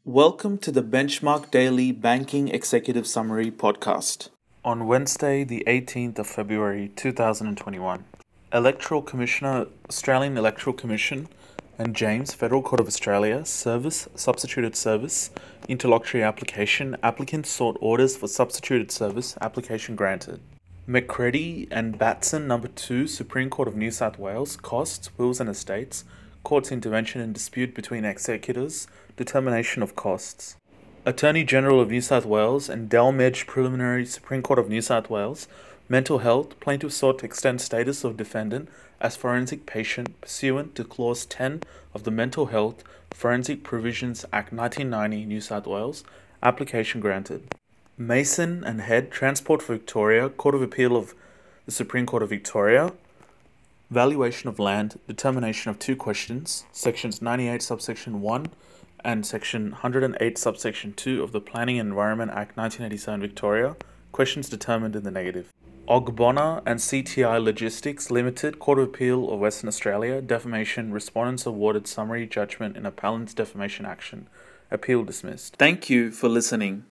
Welcome to the Benchmark Daily Banking Executive Summary podcast. On Wednesday, the 18th of February 2021, Electoral Commissioner, Australian Electoral Commission, and James, Federal Court of Australia, Service, Substituted Service, Interlocutory Application, applicants sought orders for substituted service, application granted. McCready and Batson, No. 2, Supreme Court of New South Wales, Costs, Wills and Estates, Court's intervention in dispute between executors, determination of costs. Attorney General of New South Wales and Delmedge Preliminary Supreme Court of New South Wales, Mental Health, plaintiff sought to extend status of defendant as forensic patient pursuant to Clause 10 of the Mental Health Forensic Provisions Act 1990, New South Wales, application granted. Mason and Head, Transport for Victoria, Court of Appeal of the Supreme Court of Victoria, Valuation of land, determination of two questions, sections 98 subsection 1 and section 108 subsection 2 of the Planning and Environment Act 1987 Victoria, questions determined in the negative. Ogbonna and CTI Logistics Limited, Court of Appeal of Western Australia, defamation, respondents awarded summary judgment in appellant's defamation action. Appeal dismissed. Thank you for listening.